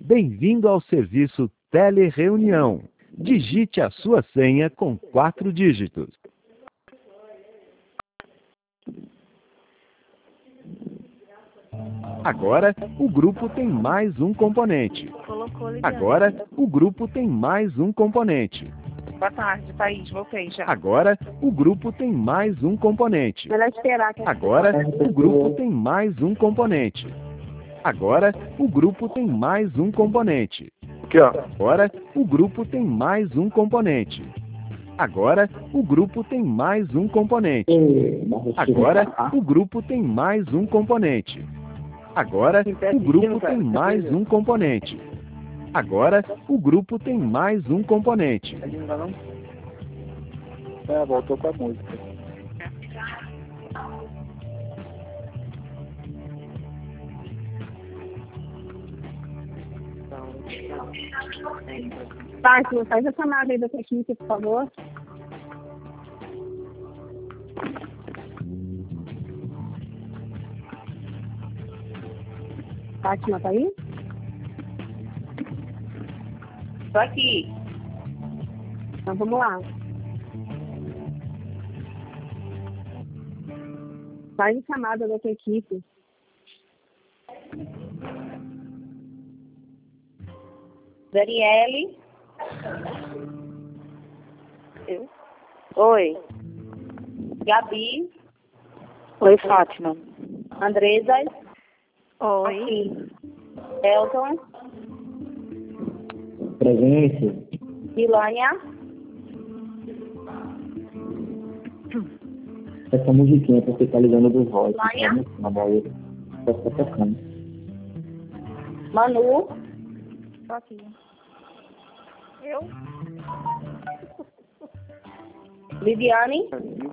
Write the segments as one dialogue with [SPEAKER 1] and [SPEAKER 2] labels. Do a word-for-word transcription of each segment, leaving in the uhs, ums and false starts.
[SPEAKER 1] Bem-vindo ao serviço Telereunião. Digite a sua senha com quatro dígitos. Agora, o grupo tem mais um componente. Agora, o grupo tem mais um componente.
[SPEAKER 2] Boa tarde, Thaís. Voltei já.
[SPEAKER 1] Agora, o grupo tem mais um componente.
[SPEAKER 2] Melhor esperar que
[SPEAKER 1] Agora, o grupo tem mais um componente. Agora, o grupo tem mais um componente.
[SPEAKER 3] Aqui, ó.
[SPEAKER 1] Agora, o grupo tem mais um componente. Agora, o grupo tem mais um componente. Agora, o grupo tem mais um componente. Agora, o grupo tem mais um componente. Agora, o grupo tem mais um componente.
[SPEAKER 3] É, voltou com a música.
[SPEAKER 2] Fátima, faz a chamada aí da técnica, por favor. Fátima, tá aí? Tô aqui. Então vamos lá. Faz a chamada da tua equipe. Daniele. Eu. Oi. Gabi.
[SPEAKER 4] Oi, Fátima.
[SPEAKER 2] Andresa.
[SPEAKER 4] Oi.
[SPEAKER 2] Aqui. Elton.
[SPEAKER 5] Presente.
[SPEAKER 2] Ilânia.
[SPEAKER 5] Essa musiquinha que você tá ligando dos voz.
[SPEAKER 2] Ilânia.
[SPEAKER 5] Na bola. Só tá tocando.
[SPEAKER 2] Manu.
[SPEAKER 4] Tô aqui. Eu?
[SPEAKER 2] Viviane.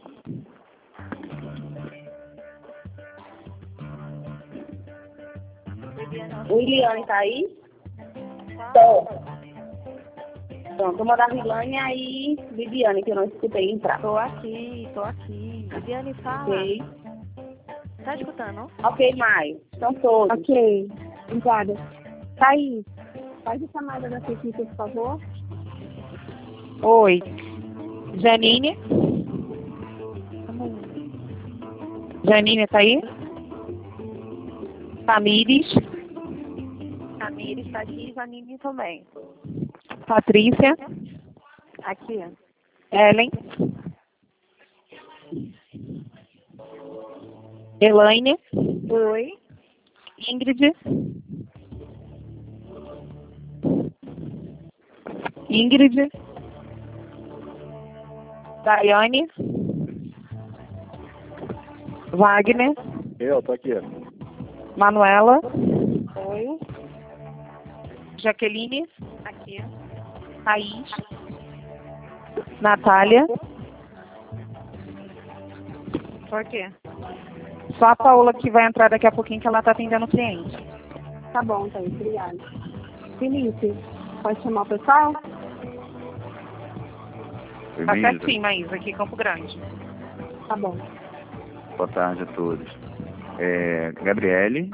[SPEAKER 2] O Iliane tá aí? Tô. Pronto, vou mandar a Vilânia e Viviane, que eu não escutei entrar.
[SPEAKER 4] Tô aqui, tô aqui. Viviane, fala.
[SPEAKER 2] Ok.
[SPEAKER 4] Tá escutando?
[SPEAKER 2] Ok, Mai. Estão todos.
[SPEAKER 6] Ok. Obrigada. Thaís, faz a chamada da sua equipe, por favor.
[SPEAKER 4] Oi. Janine. Janine, tá aí? Tamires. Tamires tá aqui, Janine também. Patrícia. Aqui. Ellen. Elaine.
[SPEAKER 6] Oi.
[SPEAKER 4] Ingrid. Ingrid. Daiane. Wagner.
[SPEAKER 3] Eu, tô aqui.
[SPEAKER 4] Manuela.
[SPEAKER 6] Oi.
[SPEAKER 4] Jaqueline. Aqui. Thaís. Natália. Por quê? Só a Paola que vai entrar daqui a pouquinho, que ela tá atendendo o cliente.
[SPEAKER 6] Tá bom, Thaís. Obrigada. Felipe, pode chamar o pessoal?
[SPEAKER 4] Tá
[SPEAKER 7] Oi,
[SPEAKER 4] certinho, Maísa, aqui em Campo Grande.
[SPEAKER 6] Tá bom.
[SPEAKER 7] Boa tarde a todos. É, Gabriele,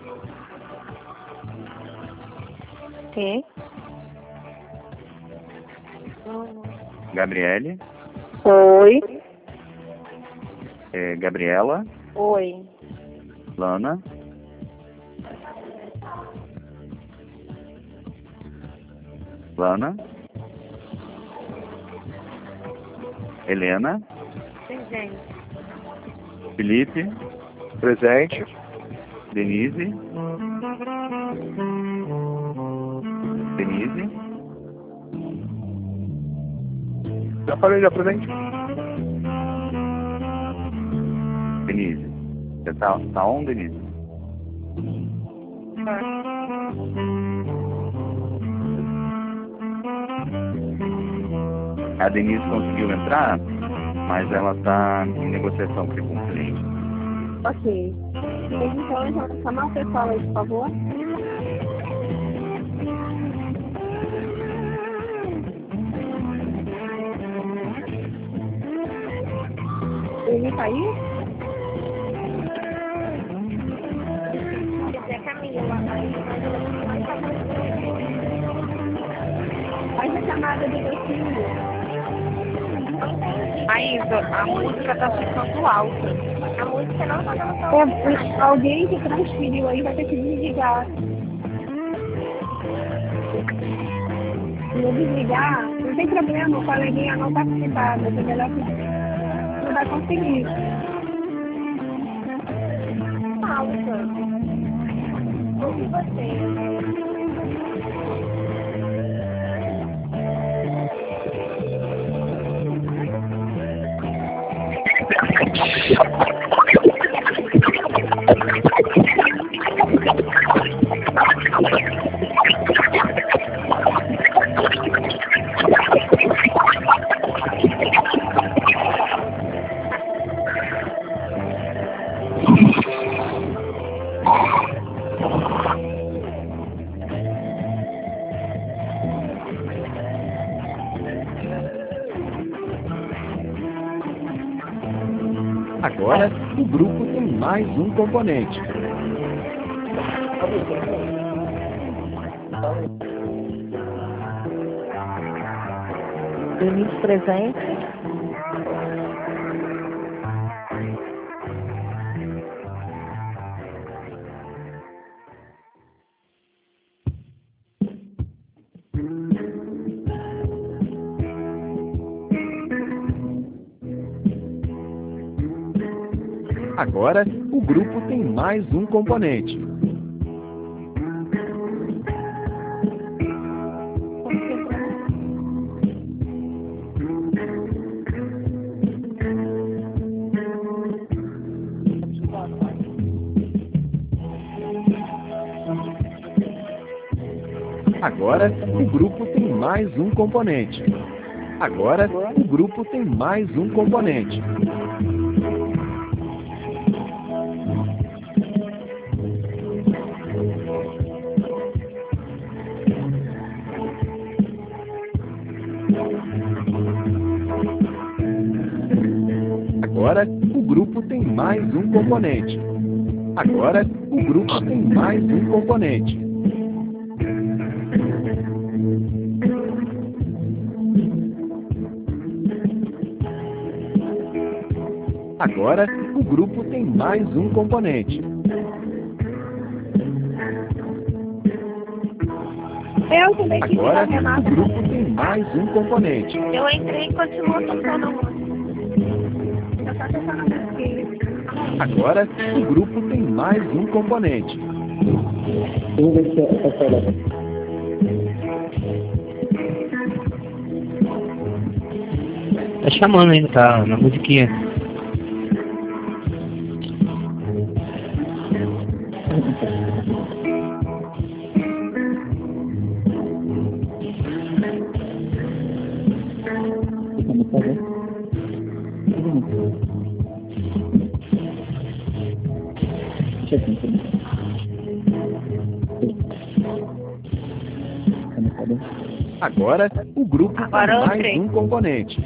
[SPEAKER 4] Quê?
[SPEAKER 7] Gabriele,
[SPEAKER 4] Oi.
[SPEAKER 7] é, Gabriela,
[SPEAKER 4] Oi.
[SPEAKER 7] Lana, Lana, Helena,
[SPEAKER 4] Presente.
[SPEAKER 7] Felipe,
[SPEAKER 3] Presente.
[SPEAKER 7] Denise, Denise,
[SPEAKER 3] Já falei, já presente.
[SPEAKER 7] Denise. Você tá, tá on, Denise? A Denise conseguiu entrar, mas ela tá em negociação aqui com o cliente.
[SPEAKER 6] Ok. Então, já vou chamar o pessoal aí, por favor. Ele tá aí?
[SPEAKER 2] Esse é a Camila.
[SPEAKER 4] Maísa, a música tá ficando alta.
[SPEAKER 6] A música não tá dando tão... É, alguém que transferiu aí vai ter que desligar. Vou desligar, não tem problema, o coleguinha não participar, mas é melhor que não vai conseguir. Alta. Ouve você.
[SPEAKER 1] Agora, o grupo tem mais um componente.
[SPEAKER 8] Denise presente.
[SPEAKER 1] Agora, o grupo tem mais um componente. Agora, o grupo tem mais um componente. Agora, o grupo tem mais um componente. Agora, o grupo tem mais um componente. Agora, o grupo tem mais um componente. Agora, o grupo tem mais um componente.
[SPEAKER 6] Eu também quis
[SPEAKER 1] Agora,
[SPEAKER 6] dar Renata.
[SPEAKER 1] o grupo tem mais um componente.
[SPEAKER 6] Eu entrei e continuo tocando a música. Eu tô tocando a música.
[SPEAKER 1] Agora, o grupo tem mais um componente.
[SPEAKER 5] Vamos ver se é essa hora.
[SPEAKER 9] Tá chamando ainda, tá na musiquinha.
[SPEAKER 1] Agora, o grupo
[SPEAKER 4] Agora
[SPEAKER 1] tem
[SPEAKER 4] eu
[SPEAKER 1] mais
[SPEAKER 4] entrei.
[SPEAKER 1] um componente.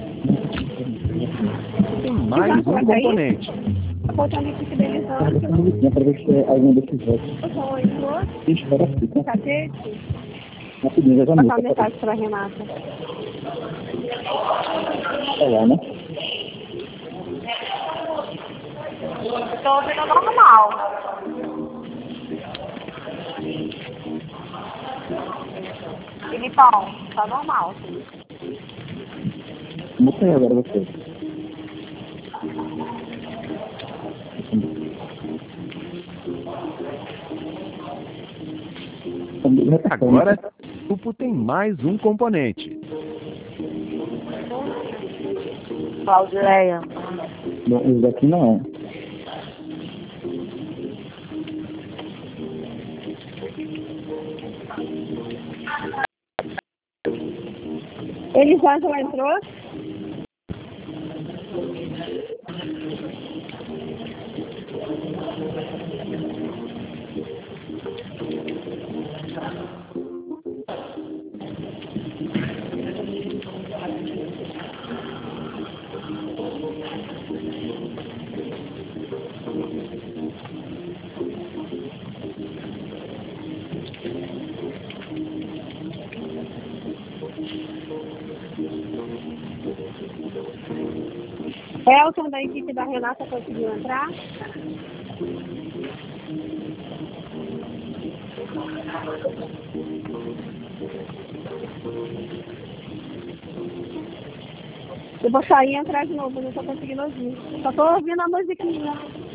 [SPEAKER 1] Tem mais um componente.
[SPEAKER 6] Tá botando aqui
[SPEAKER 5] Essa
[SPEAKER 6] fidelizando.
[SPEAKER 5] musiquinha para ver se é algum desses votos.
[SPEAKER 6] Oi, oi.
[SPEAKER 5] Deixa eu ver aqui, tá?
[SPEAKER 6] Cacete.
[SPEAKER 5] Rapidinho, já já
[SPEAKER 6] Vou passar uma
[SPEAKER 5] música.
[SPEAKER 6] mensagem pra Renata.
[SPEAKER 5] Olha, né?
[SPEAKER 4] Tô ouvindo normal. Filipão, tá normal.
[SPEAKER 5] Como foi agora você?
[SPEAKER 1] Agora, o grupo tem mais um componente.
[SPEAKER 8] Claudileia.
[SPEAKER 5] Bom, esse daqui não.
[SPEAKER 6] Elisângela entrou? Elton, da equipe da Renata, conseguiu entrar? Eu vou sair e entrar de novo, não estou conseguindo ouvir. Só estou ouvindo a musiquinha.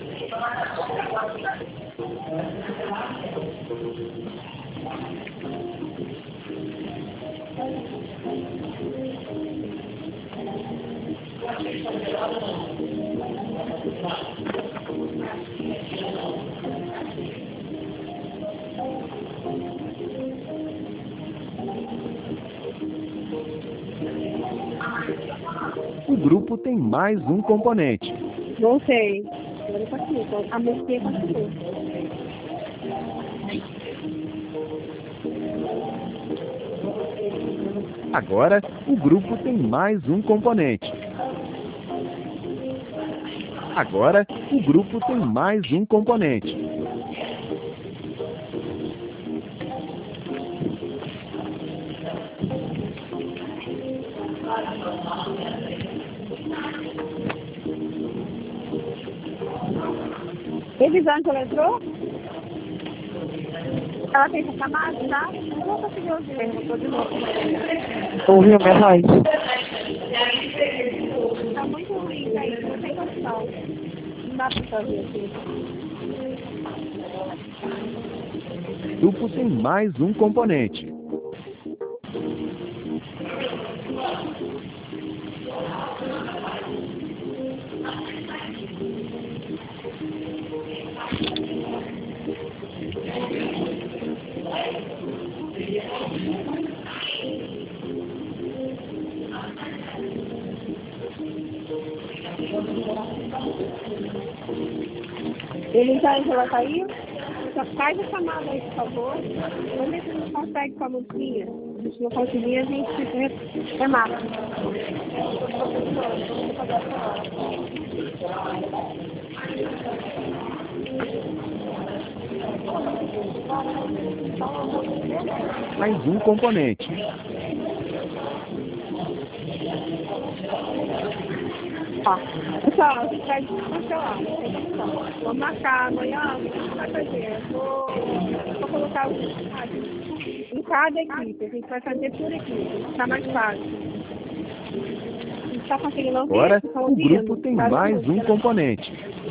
[SPEAKER 1] O grupo tem mais um componente.
[SPEAKER 6] Não sei. Agora tá aqui, então, a musiquinha continua.
[SPEAKER 1] Agora, o grupo tem mais um componente. Agora, o grupo tem mais um componente.
[SPEAKER 6] Elisângela entrou? Ela fez a chamada, tá? Eu não consegui ouvir. Perguntou de novo.
[SPEAKER 4] Ouviu minha voz?
[SPEAKER 6] Tá muito ruim, aí não tem condição. Não dá pra fazer aqui.
[SPEAKER 1] O grupo tem mais um componente.
[SPEAKER 6] Elisângela caiu? Só faz a chamada aí, por favor. Vamos ver se não consegue com a musiquinha. Se a gente não conseguir, a gente remata.
[SPEAKER 1] Mais um componente.
[SPEAKER 6] Ó, pessoal, a gente vai cancelar. Vamos marcar amanhã, o que a gente vai fazer? Vou, vou colocar o em cada equipe. A gente vai fazer por equipe, fica mais fácil. A gente está conseguindo ouvir?
[SPEAKER 1] Agora,
[SPEAKER 6] Tá
[SPEAKER 1] o
[SPEAKER 6] ouvindo?
[SPEAKER 1] grupo tem
[SPEAKER 6] Tá
[SPEAKER 1] mais
[SPEAKER 6] ouvindo?
[SPEAKER 1] um componente.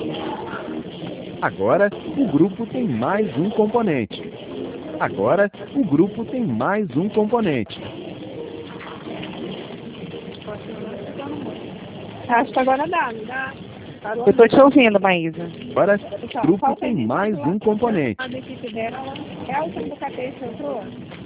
[SPEAKER 1] Agora, o grupo tem mais um componente. Agora, o grupo tem mais um componente.
[SPEAKER 6] Acho que agora dá, não dá? Parou?
[SPEAKER 4] Eu tô te ouvindo, Maísa.
[SPEAKER 1] Agora,
[SPEAKER 6] Pessoal,
[SPEAKER 1] o grupo
[SPEAKER 6] falta
[SPEAKER 1] tem
[SPEAKER 6] aí,
[SPEAKER 1] mais
[SPEAKER 6] falta
[SPEAKER 1] um
[SPEAKER 6] lá.
[SPEAKER 1] componente.
[SPEAKER 6] A equipe dela. Elton do Cateço entrou?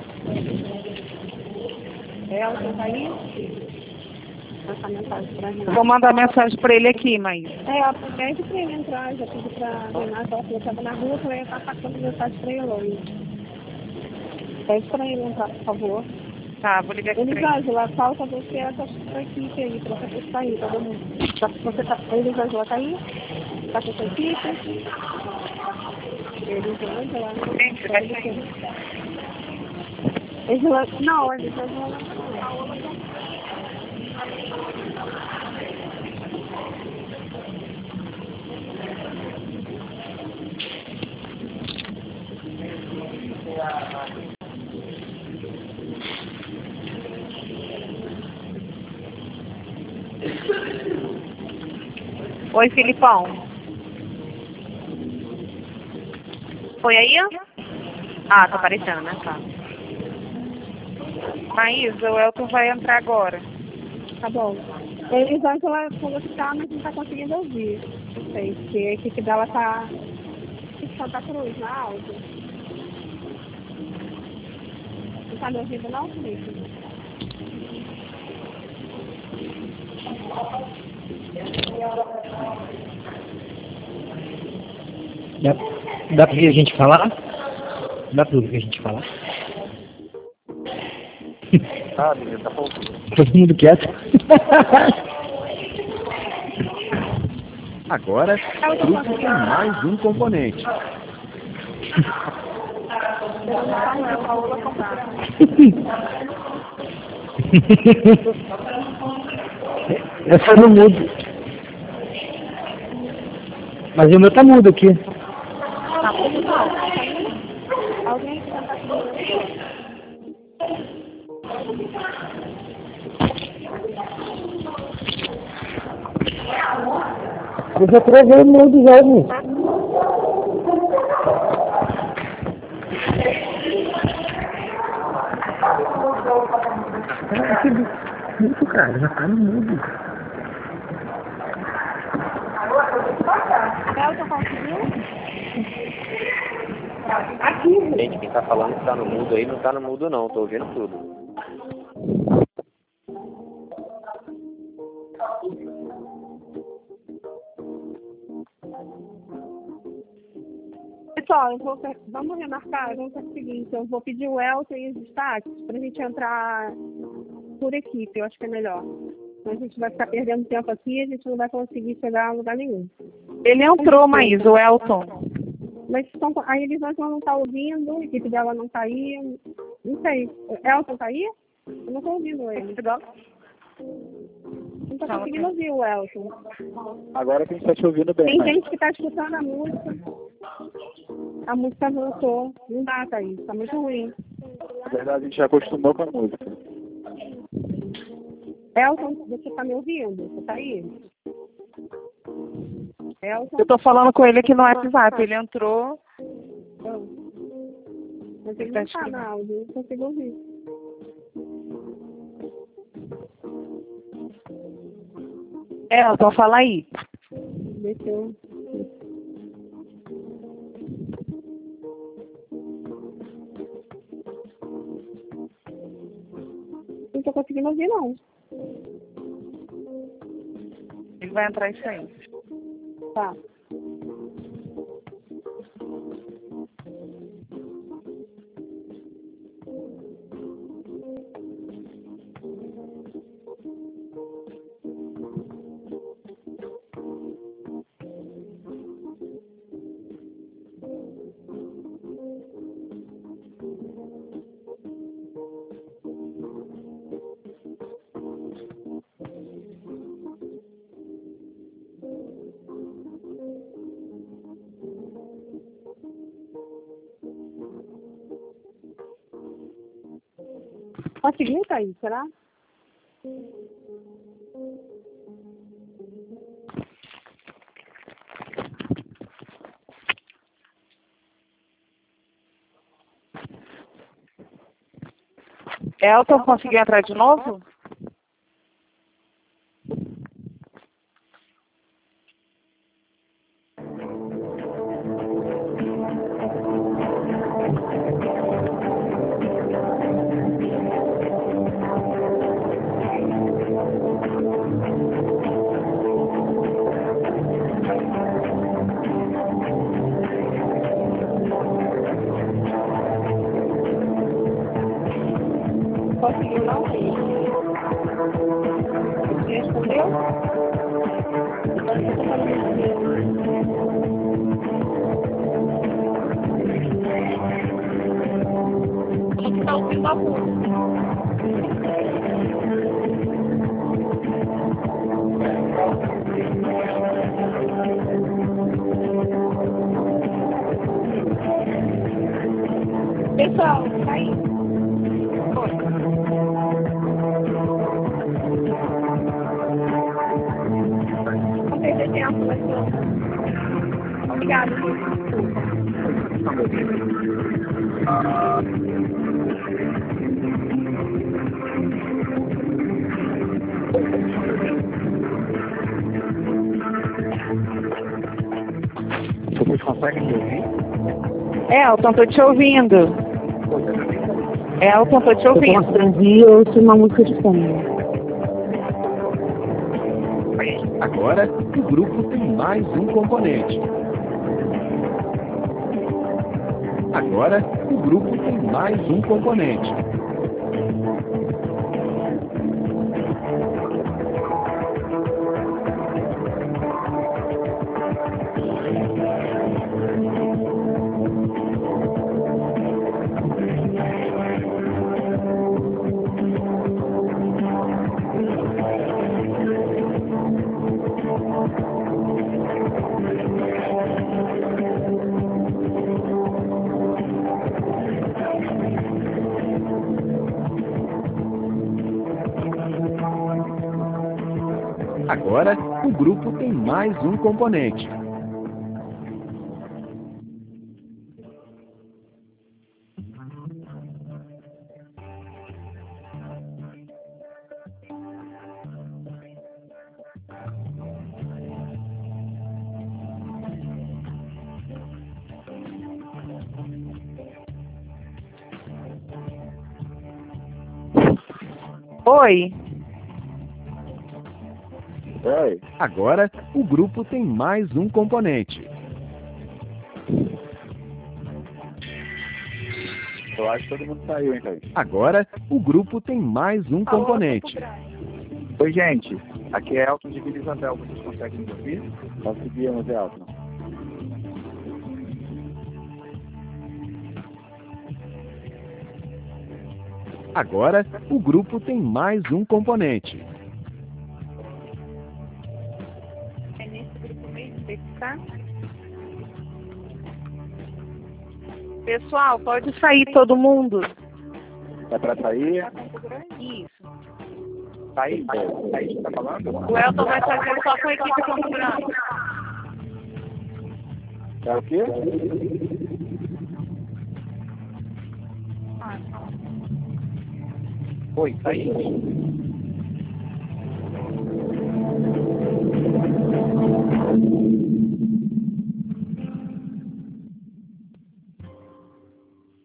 [SPEAKER 6] Elton tá aí? Essa mensagem pra Renata.
[SPEAKER 4] Vou mandar mensagem pra ele aqui, Maísa.
[SPEAKER 6] É, pede pra ele entrar, já pedi pra Renata, ela falou que estava na rua, falei, tá passando mensagem pra ele hoje. Pede pra ele entrar, por favor.
[SPEAKER 4] Tá, vou ligar aqui pra ele.
[SPEAKER 6] Elisângela, falta você essa sua equipe aí, pra você estar aí, todo mundo. Tá, você tá, Elisângela tá aí? Tá com a sua equipe? Elisângela,
[SPEAKER 4] Gente, vai sair.
[SPEAKER 6] Elisângela, não, Elisângela não.
[SPEAKER 4] Oi, Filipão. Foi aí? Ah, tá aparecendo, né? Tá. Maísa, o Elton vai entrar agora.
[SPEAKER 6] Tá bom. Elisângela falou que tá, mas não tá conseguindo ouvir. Não sei, porque a equipe dela tá em Santa Cruz, na áudio. Não tá me ouvindo não, Felipe?
[SPEAKER 9] Dá, dá pra ouvir a gente falar? Dá pra ouvir a gente falar?
[SPEAKER 3] Ah, menina, tá faltando.
[SPEAKER 9] Todo mundo quieto.
[SPEAKER 1] Agora, o grupo tem mais um componente.
[SPEAKER 9] Essa no mudo. Mas o meu tá mudo aqui.
[SPEAKER 6] Tá, pessoal, alguém que tá aqui.
[SPEAKER 9] Eu já travei o mudo já, gente. Muito, cara, já tá no mudo.
[SPEAKER 6] Elton conseguiu? Aqui.
[SPEAKER 3] Gente, quem tá falando que tá no mudo aí, não tá no mudo não, tô ouvindo tudo.
[SPEAKER 6] Pessoal, eu vou, vamos remarcar, vamos fazer o seguinte, eu vou pedir o Elton e os destaques pra gente entrar por equipe, eu acho que é melhor. A gente vai ficar perdendo tempo aqui e a gente não vai conseguir chegar a lugar nenhum.
[SPEAKER 4] Ele entrou, Maís, o Elton.
[SPEAKER 6] Mas estão, a Elisângela não está ouvindo, a equipe dela não está aí. Não sei. O Elton está aí? Eu não estou ouvindo ele. Não estou conseguindo ouvir o Elton.
[SPEAKER 5] Agora que a gente está te ouvindo bem.
[SPEAKER 6] Tem
[SPEAKER 5] mas...
[SPEAKER 6] gente que está escutando a música. A música voltou. Não dá, Thaís. Está muito ruim.
[SPEAKER 5] Na verdade, a gente já acostumou com a música.
[SPEAKER 6] Elton, você está me ouvindo? Você está aí? Elton?
[SPEAKER 4] Eu tô falando com ele aqui no WhatsApp, ele entrou.
[SPEAKER 6] Não. Mas ele não está na áudio, não consigo ouvir.
[SPEAKER 4] Elton, fala aí.
[SPEAKER 6] Deixa eu... Não estou conseguindo ouvir, não.
[SPEAKER 4] Ele vai entrar isso aí.
[SPEAKER 6] Tá. Conseguiu, Thaís? Será?
[SPEAKER 4] Elton, conseguiu entrar de novo?
[SPEAKER 6] Conseguiu, não? Você respondeu? Você está ouvindo a música. Pessoal, tá aí. Não perder tempo, mas obrigada.
[SPEAKER 5] Vocês conseguem me ouvir?
[SPEAKER 4] Elton, tô te ouvindo. Elton, tô te ouvindo.
[SPEAKER 2] Eu ouço uma música de fundo.
[SPEAKER 1] Agora, o grupo tem mais um componente. Agora, o grupo tem mais um componente. Agora, o grupo tem mais um componente.
[SPEAKER 4] Oi.
[SPEAKER 5] Oi.
[SPEAKER 1] Agora, o grupo tem mais um componente.
[SPEAKER 5] Eu acho que todo mundo saiu, hein, Thaís?
[SPEAKER 1] Agora, o grupo tem mais um componente.
[SPEAKER 5] Oi, gente. Aqui é Elton de Vila Isabel. Vocês conseguem me ouvir? Conseguimos, Elton.
[SPEAKER 1] Agora, o grupo tem mais um componente.
[SPEAKER 6] É nesse grupo mesmo, tem que ficar?
[SPEAKER 4] Pessoal, pode sair todo mundo?
[SPEAKER 5] É pra sair?
[SPEAKER 4] Isso.
[SPEAKER 5] Thaís, Thaís tá falando?
[SPEAKER 4] O Elton vai fazer só com a equipe configurando.
[SPEAKER 5] É o quê? Oi, Thaís.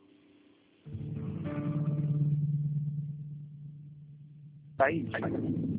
[SPEAKER 5] Thaís.